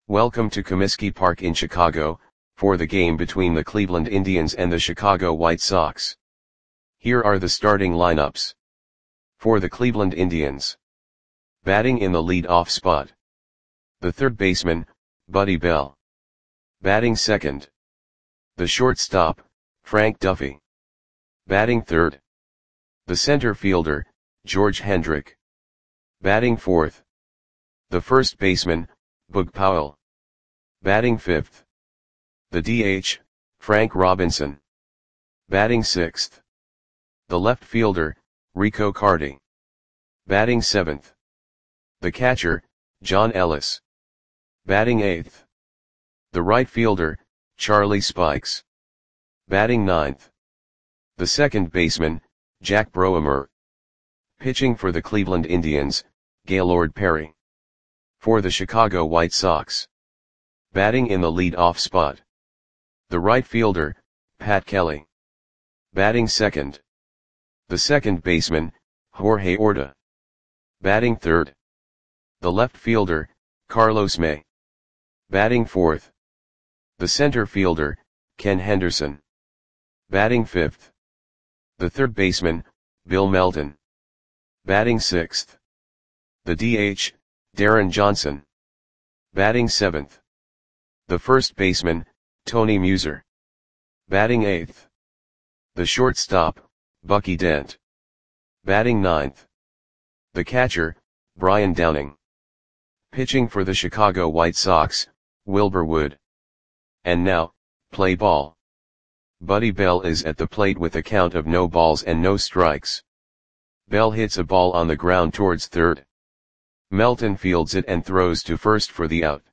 Welcome to Comiskey Park in Chicago, for the game between the Cleveland Indians and the Chicago White Sox. Here are the starting lineups. For the Cleveland Indians. Batting in the lead-off spot. The third baseman, Buddy Bell. Batting second. The shortstop, Frank Duffy. Batting third. The center fielder, George Hendrick. Batting fourth. The first baseman, Bug Powell. Batting fifth. The DH, Frank Robinson. Batting sixth. The left fielder, Rico Carty. Batting seventh. The catcher, John Ellis. Batting eighth. The right fielder, Charlie Spikes. Batting ninth. The second baseman, Jack Broemer. Pitching for the Cleveland Indians, Gaylord Perry. For the Chicago White Sox. Batting in the lead-off spot. The right fielder, Pat Kelly. Batting second. The second baseman, Jorge Orta. Batting third. The left fielder, Carlos May. Batting fourth. The center fielder, Ken Henderson. Batting fifth. The third baseman, Bill Melton. Batting sixth. The DH, Darren Johnson. Batting seventh. The first baseman, Tony Muser. Batting eighth. The shortstop, Bucky Dent. Batting ninth. The catcher, Brian Downing. Pitching for the Chicago White Sox, Wilbur Wood. And now, play ball. Buddy Bell is at the plate with a count of no balls and no strikes. Bell hits a ball on the ground towards third. Melton fields it and throws to first for the out.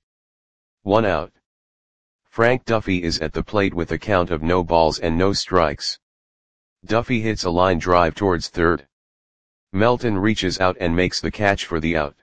1 out. Frank Duffy is at the plate with a count of no balls and no strikes. Duffy hits a line drive towards third. Melton reaches out and makes the catch for the out.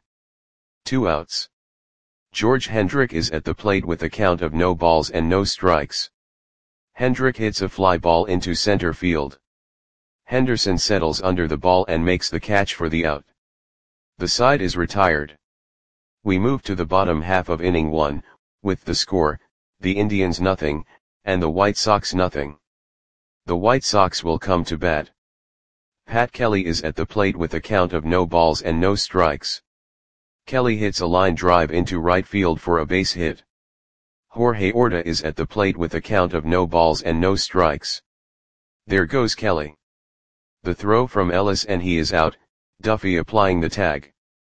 2 outs. George Hendrick is at the plate with a count of no balls and no strikes. Hendrick hits a fly ball into center field. Henderson settles under the ball and makes the catch for the out. The side is retired. We move to the bottom half of inning 1, with the score, the Indians nothing, and the White Sox nothing. The White Sox will come to bat. Pat Kelly is at the plate with a count of no balls and no strikes. Kelly hits a line drive into right field for a base hit. Jorge Orta is at the plate with a count of no balls and no strikes. There goes Kelly. The throw from Ellis and he is out, Duffy applying the tag.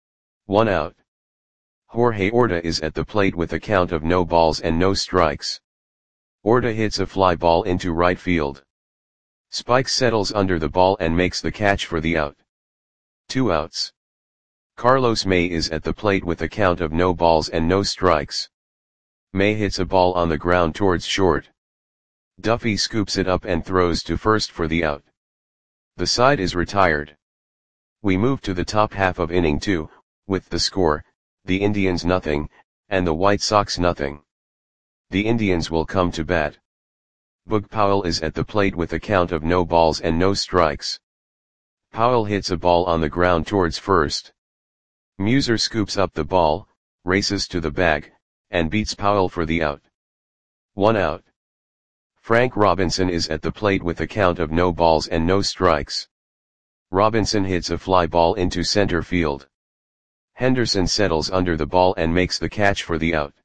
1 out. Jorge Orta is at the plate with a count of no balls and no strikes. Orta hits a fly ball into right field. Spikes settles under the ball and makes the catch for the out. 2 outs. Carlos May is at the plate with a count of no balls and no strikes. May hits a ball on the ground towards short. Duffy scoops it up and throws to first for the out. The side is retired. We move to the top half of inning 2, with the score, the Indians nothing, and the White Sox nothing. The Indians will come to bat. Bug Powell is at the plate with a count of no balls and no strikes. Powell hits a ball on the ground towards first. Muser scoops up the ball, races to the bag, and beats Powell for the out. 1 out. Frank Robinson is at the plate with a count of no balls and no strikes. Robinson hits a fly ball into center field. Henderson settles under the ball and makes the catch for the out.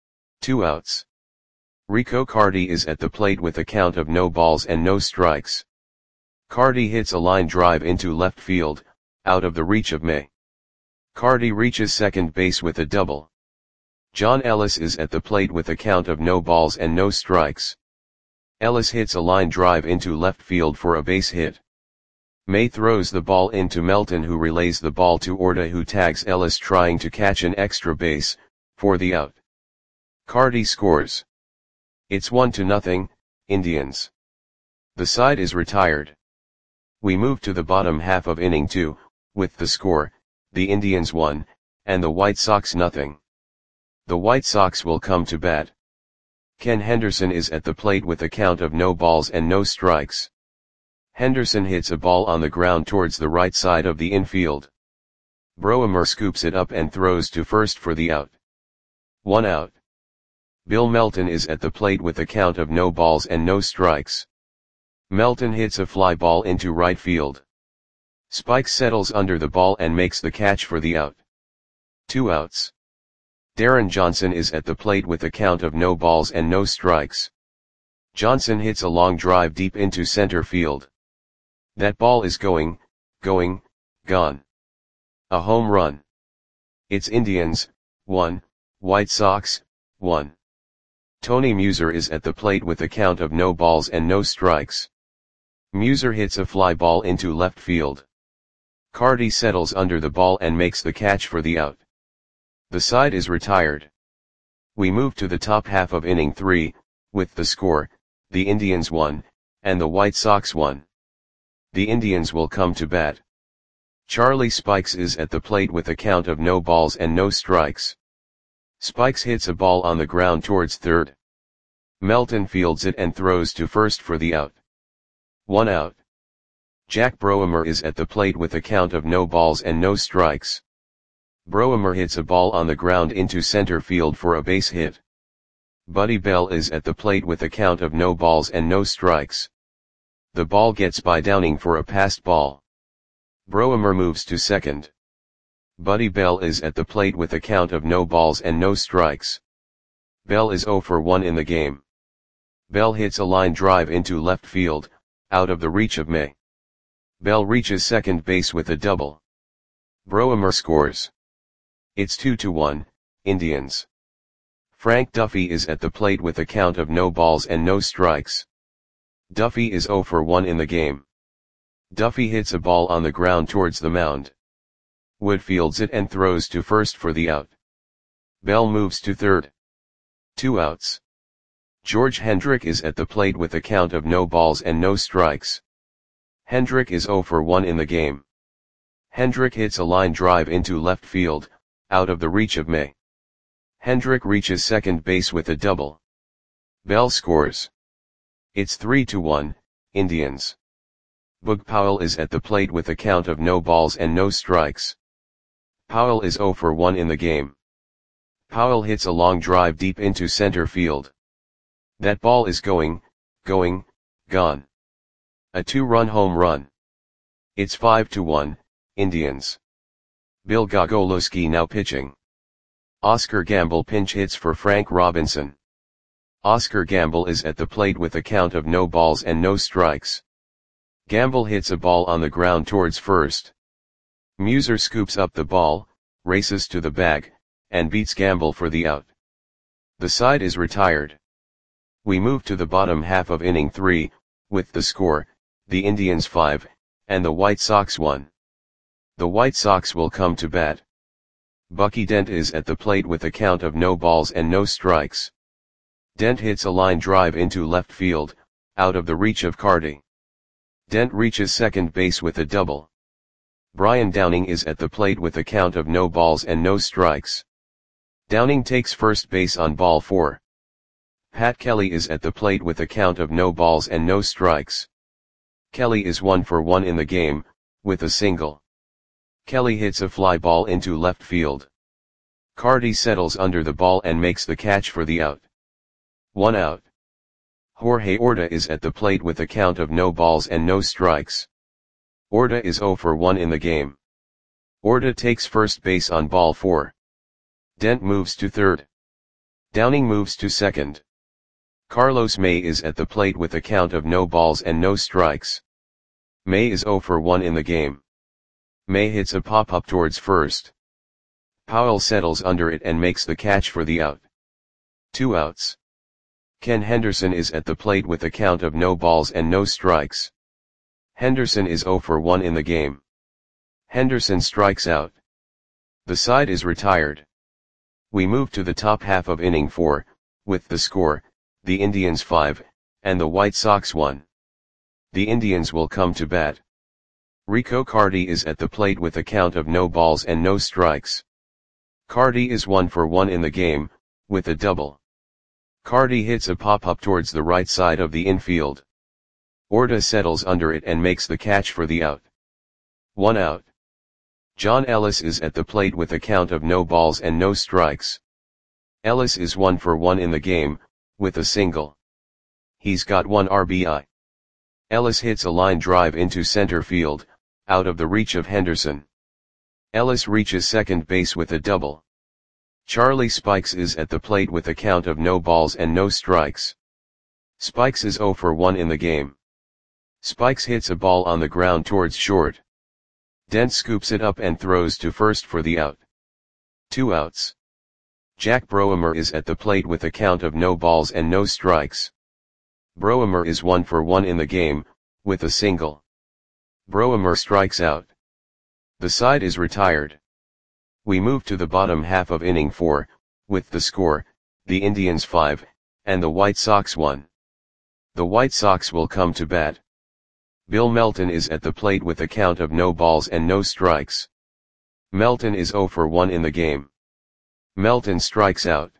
2 outs. Rico Carty is at the plate with a count of no balls and no strikes. Carty hits a line drive into left field, out of the reach of May. Carty reaches second base with a double. John Ellis is at the plate with a count of no balls and no strikes. Ellis hits a line drive into left field for a base hit. May throws the ball into Melton, who relays the ball to Orta, who tags Ellis trying to catch an extra base, for the out. Carty scores. It's 1-0, Indians. The side is retired. We move to the bottom half of inning 2, with the score, the Indians 1, and the White Sox nothing. The White Sox will come to bat. Ken Henderson is at the plate with a count of no balls and no strikes. Henderson hits a ball on the ground towards the right side of the infield. Broemer scoops it up and throws to first for the out. 1 out. Bill Melton is at the plate with a count of no balls and no strikes. Melton hits a fly ball into right field. Spikes settles under the ball and makes the catch for the out. 2 outs. Darren Johnson is at the plate with a count of no balls and no strikes. Johnson hits a long drive deep into center field. That ball is going, gone. A home run. It's Indians, 1, White Sox, 1. Tony Muser is at the plate with a count of no balls and no strikes. Muser hits a fly ball into left field. Carty settles under the ball and makes the catch for the out. The side is retired. We move to the top half of inning 3, with the score, the Indians 1, and the White Sox 1. The Indians will come to bat. Charlie Spikes is at the plate with a count of no balls and no strikes. Spikes hits a ball on the ground towards third. Melton fields it and throws to first for the out. 1 out. Jack Broemer is at the plate with a count of no balls and no strikes. Broemer hits a ball on the ground into center field for a base hit. Buddy Bell is at the plate with a count of no balls and no strikes. The ball gets by Downing for a passed ball. Broemer moves to second. Buddy Bell is at the plate with a count of no balls and no strikes. Bell is 0 for 1 in the game. Bell hits a line drive into left field, out of the reach of May. Bell reaches second base with a double. Broemer scores. It's 2-1, Indians. Frank Duffy is at the plate with a count of no balls and no strikes. Duffy is 0 for 1 in the game. Duffy hits a ball on the ground towards the mound. Wood fields it and throws to first for the out. Bell moves to third. 2 outs. George Hendrick is at the plate with a count of no balls and no strikes. Hendrick is 0 for 1 in the game. Hendrick hits a line drive into left field, out of the reach of May. Hendrick reaches second base with a double. Bell scores. It's 3-1, Indians. Boog Powell is at the plate with a count of no balls and no strikes. Powell is 0 for 1 in the game. Powell hits a long drive deep into center field. That ball is going, gone. A 2-run home run. It's 5-1, Indians. Bill Gogolowski now pitching. Oscar Gamble pinch hits for Frank Robinson. Oscar Gamble is at the plate with a count of no balls and no strikes. Gamble hits a ball on the ground towards first. Muser scoops up the ball, races to the bag, and beats Gamble for the out. The side is retired. We move to the bottom half of inning 3, with the score, the Indians 5, and the White Sox 1. The White Sox will come to bat. Bucky Dent is at the plate with a count of no balls and no strikes. Dent hits a line drive into left field, out of the reach of Carty. Dent reaches second base with a double. Brian Downing is at the plate with a count of no balls and no strikes. Downing takes first base on ball 4. Pat Kelly is at the plate with a count of no balls and no strikes. Kelly is 1 for 1 in the game, with a single. Kelly hits a fly ball into left field. Carty settles under the ball and makes the catch for the out. 1 out. Jorge Orta is at the plate with a count of no balls and no strikes. Orta is 0 for 1 in the game. Orta takes first base on ball 4. Dent moves to third. Downing moves to second. Carlos May is at the plate with a count of no balls and no strikes. May is 0 for 1 in the game. May hits a pop-up towards first. Powell settles under it and makes the catch for the out. 2 outs. Ken Henderson is at the plate with a count of no balls and no strikes. Henderson is 0 for 1 in the game. Henderson strikes out. The side is retired. We move to the top half of inning 4, with the score, the Indians 5, and the White Sox 1. The Indians will come to bat. Rico Carty is at the plate with a count of no balls and no strikes. Carty is 1 for 1 in the game, with a double. Carty hits a pop-up towards the right side of the infield. Orta settles under it and makes the catch for the out. 1 out. John Ellis is at the plate with a count of no balls and no strikes. Ellis is 1 for 1 in the game, with a single. He's got 1 RBI. Ellis hits a line drive into center field, out of the reach of Henderson. Ellis reaches second base with a double. Charlie Spikes is at the plate with a count of no balls and no strikes. Spikes is 0 for 1 in the game. Spikes hits a ball on the ground towards short. Dent scoops it up and throws to first for the out. 2 outs. Jack Broemer is at the plate with a count of no balls and no strikes. Broemer is 1 for 1 in the game, with a single. Broemer strikes out. The side is retired. We move to the bottom half of inning 4, with the score, the Indians 5, and the White Sox 1. The White Sox will come to bat. Bill Melton is at the plate with a count of no balls and no strikes. Melton is 0 for 1 in the game. Melton strikes out.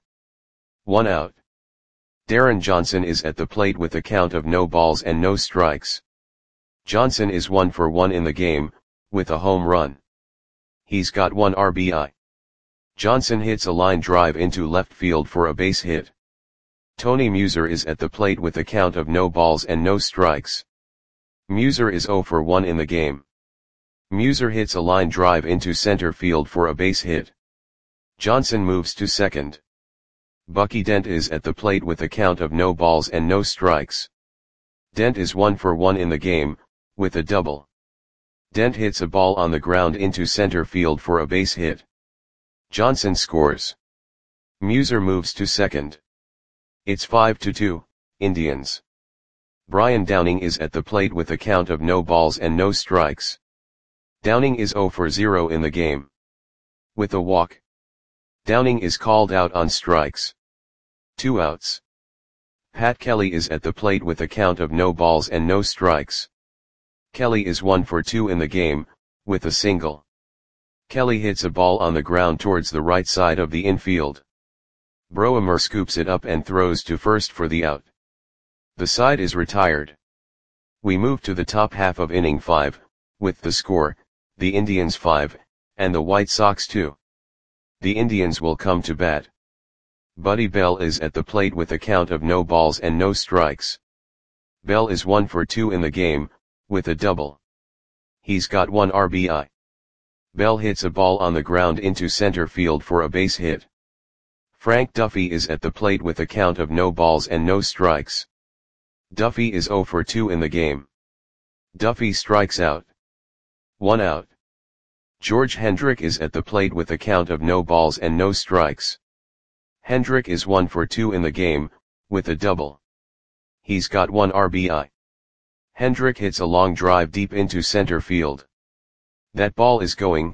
1 out. Darren Johnson is at the plate with a count of no balls and no strikes. Johnson is 1 for 1 in the game, with a home run. He's got 1 RBI. Johnson hits a line drive into left field for a base hit. Tony Muser is at the plate with a count of no balls and no strikes. Muser is 0 for 1 in the game. Muser hits a line drive into center field for a base hit. Johnson moves to second. Bucky Dent is at the plate with a count of no balls and no strikes. Dent is 1 for 1 in the game, with a double. Dent hits a ball on the ground into center field for a base hit. Johnson scores. Muser moves to second. It's 5-2, Indians. Brian Downing is at the plate with a count of no balls and no strikes. Downing is 0 for 0 in the game. With a walk. Downing is called out on strikes. 2 outs. Pat Kelly is at the plate with a count of no balls and no strikes. Kelly is 1 for 2 in the game, with a single. Kelly hits a ball on the ground towards the right side of the infield. Broemer scoops it up and throws to first for the out. The side is retired. We move to the top half of inning 5, with the score, the Indians 5, and the White Sox 2. The Indians will come to bat. Buddy Bell is at the plate with a count of no balls and no strikes. Bell is 1 for 2 in the game, with a double. He's got 1 RBI. Bell hits a ball on the ground into center field for a base hit. Frank Duffy is at the plate with a count of no balls and no strikes. Duffy is 0 for 2 in the game. Duffy strikes out. 1 out. George Hendrick is at the plate with a count of no balls and no strikes. Hendrick is 1 for 2 in the game, with a double. He's got 1 RBI. Hendrick hits a long drive deep into center field. That ball is gone.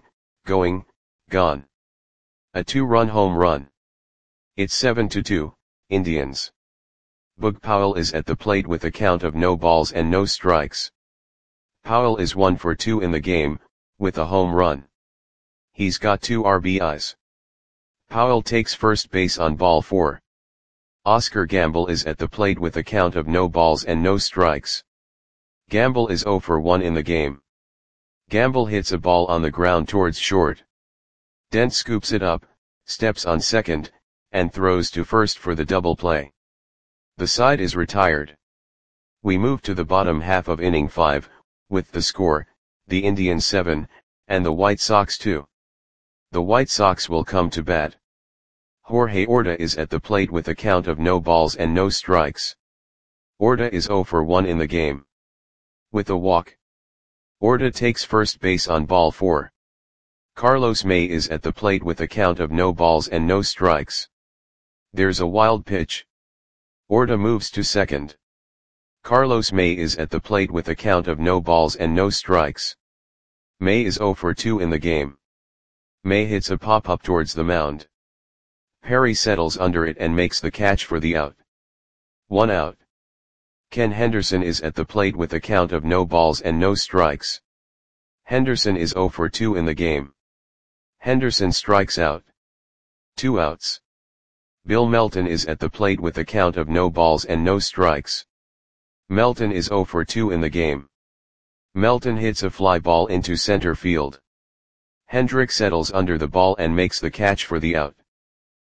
A 2-run home run. It's 7-2, Indians. Boog Powell is at the plate with a count of no balls and no strikes. Powell is 1 for 2 in the game, with a home run. He's got 2 RBIs. Powell takes first base on ball 4. Oscar Gamble is at the plate with a count of no balls and no strikes. Gamble is 0 for 1 in the game. Gamble hits a ball on the ground towards short. Dent scoops it up, steps on second, and throws to first for the double play. The side is retired. We move to the bottom half of inning 5, with the score, the Indians 7, and the White Sox 2. The White Sox will come to bat. Jorge Orta is at the plate with a count of no balls and no strikes. Orta is 0 for 1 in the game. With a walk. Orta takes first base on ball 4. Carlos May is at the plate with a count of no balls and no strikes. There's a wild pitch. Orta moves to second. Carlos May is at the plate with a count of no balls and no strikes. May is 0 for 2 in the game. May hits a pop-up towards the mound. Perry settles under it and makes the catch for the out. 1 out. Ken Henderson is at the plate with a count of no balls and no strikes. Henderson is 0 for 2 in the game. Henderson strikes out. 2 outs. Bill Melton is at the plate with a count of no balls and no strikes. Melton is 0 for 2 in the game. Melton hits a fly ball into center field. Hendrick settles under the ball and makes the catch for the out.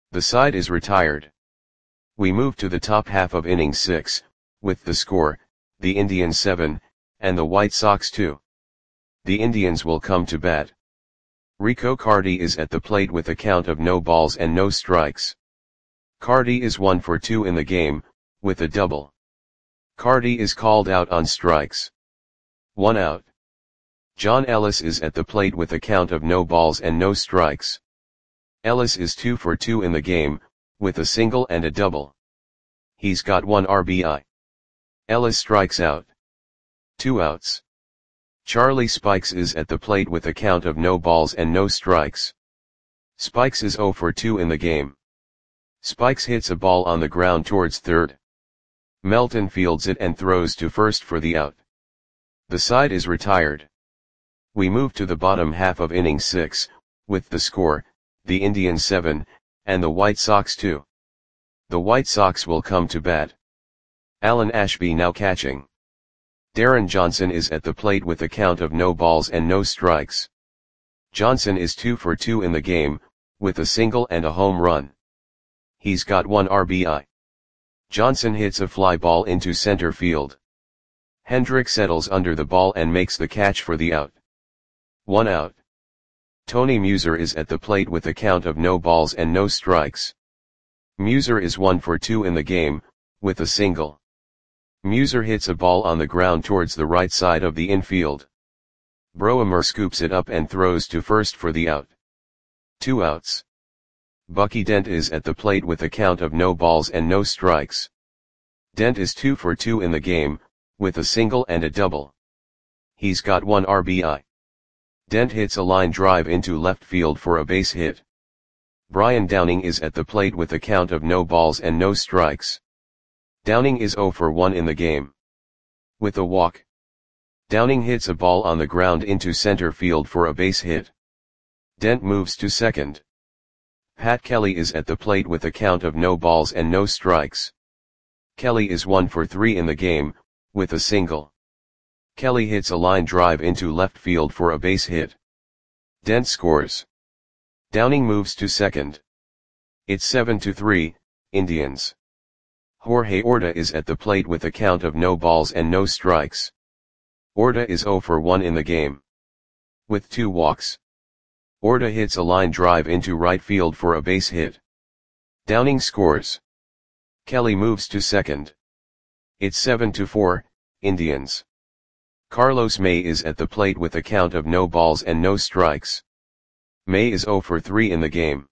The side is retired. We move to the top half of inning 6, with the score, the Indians 7, and the White Sox 2. The Indians will come to bat. Rico Carty is at the plate with a count of no balls and no strikes. Carty is 1 for 2 in the game, with a double. Carty is called out on strikes. 1 out. John Ellis is at the plate with a count of no balls and no strikes. Ellis is 2 for 2 in the game, with a single and a double. He's got 1 RBI. Ellis strikes out. 2 outs. Charlie Spikes is at the plate with a count of no balls and no strikes. Spikes is 0 for 2 in the game. Spikes hits a ball on the ground towards third. Melton fields it and throws to first for the out. The side is retired. We move to the bottom half of inning 6, with the score, the Indians 7, and the White Sox 2. The White Sox will come to bat. Alan Ashby now catching. Darren Johnson is at the plate with a count of no balls and no strikes. Johnson is 2 for 2 in the game, with a single and a home run. He's got 1 RBI. Johnson hits a fly ball into center field. Hendrick settles under the ball and makes the catch for the out. 1 out. Tony Muser is at the plate with a count of no balls and no strikes. Muser is 1 for 2 in the game, with a single. Muser hits a ball on the ground towards the right side of the infield. Broemer scoops it up and throws to first for the out. 2 outs. Bucky Dent is at the plate with a count of no balls and no strikes. Dent is 2 for 2 in the game, with a single and a double. He's got 1 RBI. Dent hits a line drive into left field for a base hit. Brian Downing is at the plate with a count of no balls and no strikes. Downing is 0 for 1 in the game. With a walk. Downing hits a ball on the ground into center field for a base hit. Dent moves to second. Pat Kelly is at the plate with a count of no balls and no strikes. Kelly is 1 for 3 in the game, with a single. Kelly hits a line drive into left field for a base hit. Dent scores. Downing moves to second. It's 7-3, Indians. Jorge Orta is at the plate with a count of no balls and no strikes. Orta is 0 for 1 in the game. With 2 walks. Orta hits a line drive into right field for a base hit. Downing scores. Kelly moves to second. It's 7-4, Indians. Carlos May is at the plate with a count of no balls and no strikes. May is 0 for 3 in the game.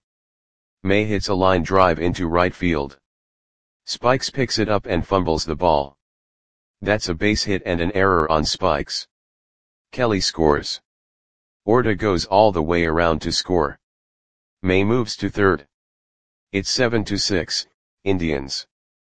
May hits a line drive into right field. Spikes picks it up and fumbles the ball. That's a base hit and an error on Spikes. Kelly scores. Orta goes all the way around to score. May moves to third. It's 7-6, Indians.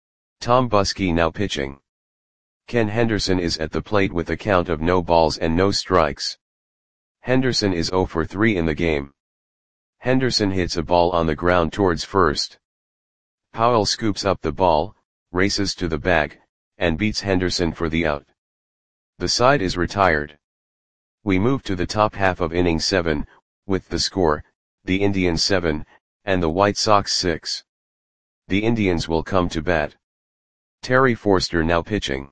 Tom Buskey now pitching. Ken Henderson is at the plate with a count of no balls and no strikes. Henderson is 0 for 3 in the game. Henderson hits a ball on the ground towards first. Powell scoops up the ball, races to the bag, and beats Henderson for the out. The side is retired. We move to the top half of inning 7, with the score, the Indians 7, and the White Sox 6. The Indians will come to bat. Terry Forster now pitching.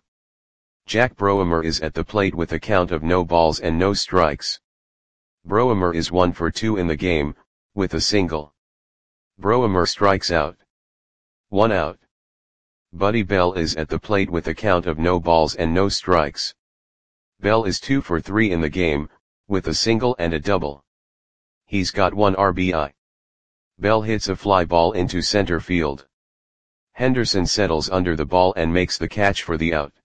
Jack Broemer is at the plate with a count of no balls and no strikes. Broemer is 1 for 2 in the game, with a single. Broemer strikes out. 1 out. Buddy Bell is at the plate with a count of no balls and no strikes. Bell is 2 for 3 in the game, with a single and a double. He's got 1 RBI. Bell hits a fly ball into center field. Henderson settles under the ball and makes the catch for the out.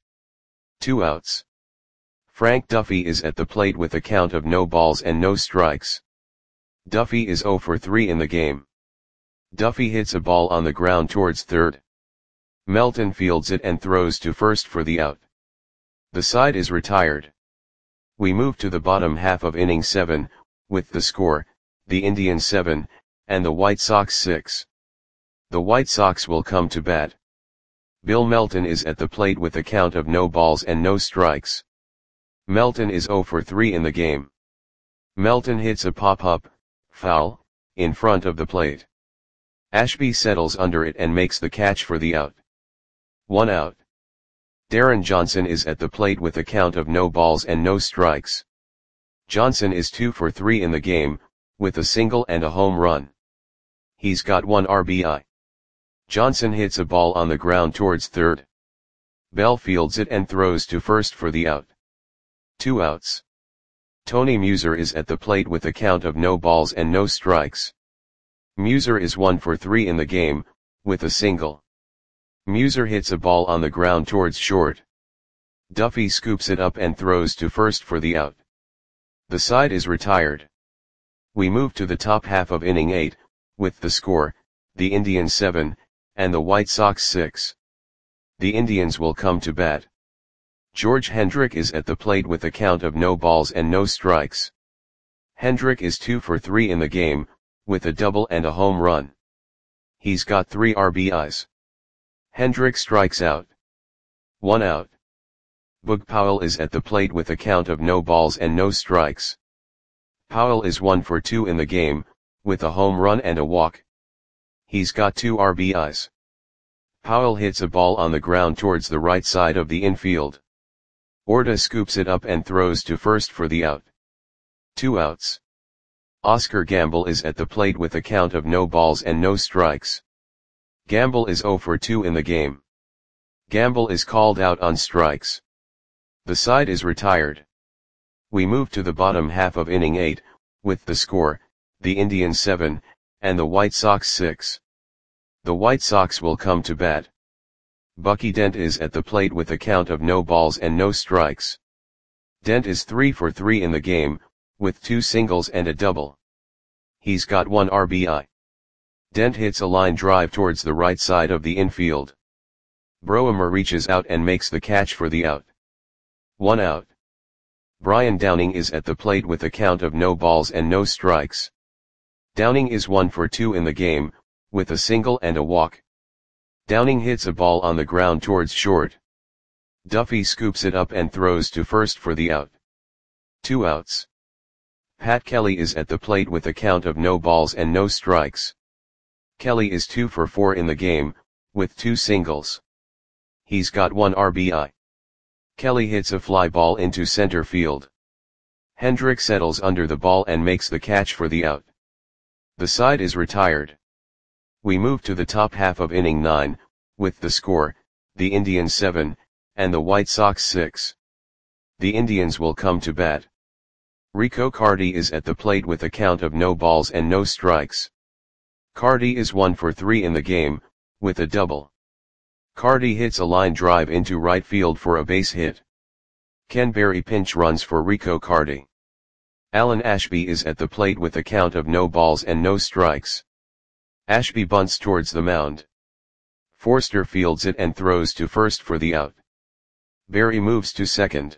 2 outs. Frank Duffy is at the plate with a count of no balls and no strikes. Duffy is 0 for 3 in the game. Duffy hits a ball on the ground towards third. Melton fields it and throws to first for the out. The side is retired. We move to the bottom half of inning 7, with the score, the Indians 7, and the White Sox 6. The White Sox will come to bat. Bill Melton is at the plate with a count of no balls and no strikes. Melton is 0 for 3 in the game. Melton hits a pop-up, foul, in front of the plate. Ashby settles under it and makes the catch for the out. 1 out. Darren Johnson is at the plate with a count of no balls and no strikes. Johnson is 2 for 3 in the game, with a single and a home run. He's got 1 RBI. Johnson hits a ball on the ground towards third. Bell fields it and throws to first for the out. 2 outs. Tony Muser is at the plate with a count of no balls and no strikes. Muser is 1 for 3 in the game, with a single. Muser hits a ball on the ground towards short. Duffy scoops it up and throws to first for the out. The side is retired. We move to the top half of inning 8, with the score, the Indians 7, and the White Sox 6. The Indians will come to bat. George Hendrick is at the plate with a count of no balls and no strikes. Hendrick is 2 for 3 in the game, with a double and a home run. He's got 3 RBIs. Hendrick strikes out. 1 out. Boog Powell is at the plate with a count of no balls and no strikes. Powell is 1 for 2 in the game, with a home run and a walk. He's got 2 RBIs. Powell hits a ball on the ground towards the right side of the infield. Orta scoops it up and throws to first for the out. 2 outs. Oscar Gamble is at the plate with a count of no balls and no strikes. Gamble is 0 for 2 in the game. Gamble is called out on strikes. The side is retired. We move to the bottom half of inning 8, with the score, the Indians 7, and the White Sox 6. The White Sox will come to bat. Bucky Dent is at the plate with a count of no balls and no strikes. Dent is 3 for 3 in the game, with 2 singles and a double. He's got 1 RBI. Dent hits a line drive towards the right side of the infield. Broemer reaches out and makes the catch for the out. 1 out. Brian Downing is at the plate with a count of no balls and no strikes. Downing is 1 for 2 in the game, with a single and a walk. Downing hits a ball on the ground towards short. Duffy scoops it up and throws to first for the out. 2 outs. Pat Kelly is at the plate with a count of no balls and no strikes. Kelly is 2 for 4 in the game, with 2 singles. He's got 1 RBI. Kelly hits a fly ball into center field. Hendrick settles under the ball and makes the catch for the out. The side is retired. We move to the top half of inning 9, with the score, the Indians 7, and the White Sox 6. The Indians will come to bat. Rico Carty is at the plate with a count of no balls and no strikes. Carty is 1 for 3 in the game, with a double. Carty hits a line drive into right field for a base hit. Ken Berry pinch runs for Rico Carty. Alan Ashby is at the plate with a count of no balls and no strikes. Ashby bunts towards the mound. Forster fields it and throws to first for the out. Berry moves to second.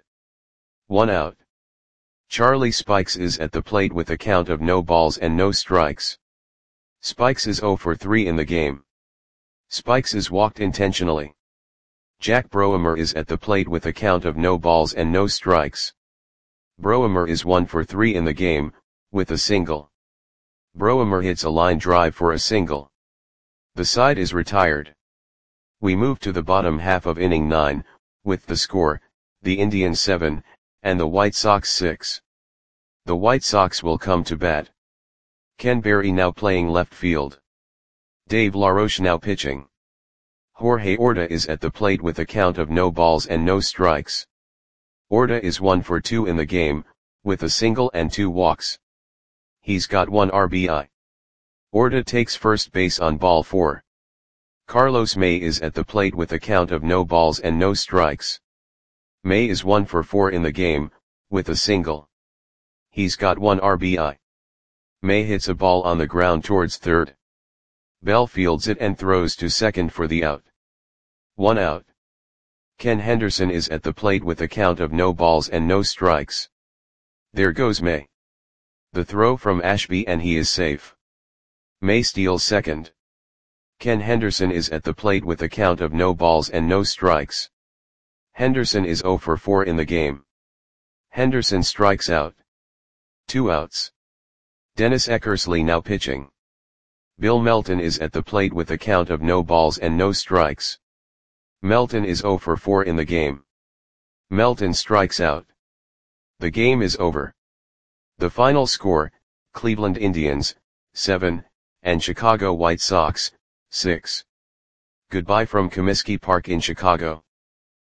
1 out. Charlie Spikes is at the plate with a count of no balls and no strikes. Spikes is 0 for 3 in the game. Spikes is walked intentionally. Jack Broemer is at the plate with a count of no balls and no strikes. Broemer is 1 for 3 in the game, with a single. Broemer hits a line drive for a single. The side is retired. We move to the bottom half of inning 9, with the score, the Indians 7, and the White Sox 6. The White Sox will come to bat. Ken Berry now playing left field. Dave LaRoche now pitching. Jorge Orta is at the plate with a count of no balls and no strikes. Orta is 1 for 2 in the game, with a single and 2 walks. He's got 1 RBI. Orta takes first base on ball 4. Carlos May is at the plate with a count of no balls and no strikes. May is 1 for 4 in the game, with a single. He's got 1 RBI. May hits a ball on the ground towards third. Bell fields it and throws to second for the out. 1 out. Ken Henderson is at the plate with a count of no balls and no strikes. There goes May. The throw from Ashby and he is safe. May steals second. Ken Henderson is at the plate with a count of no balls and no strikes. Henderson is 0 for 4 in the game. Henderson strikes out. 2 outs. Dennis Eckersley now pitching. Bill Melton is at the plate with a count of no balls and no strikes. Melton is 0 for 4 in the game. Melton strikes out. The game is over. The final score, Cleveland Indians, 7, and Chicago White Sox, 6. Goodbye from Comiskey Park in Chicago.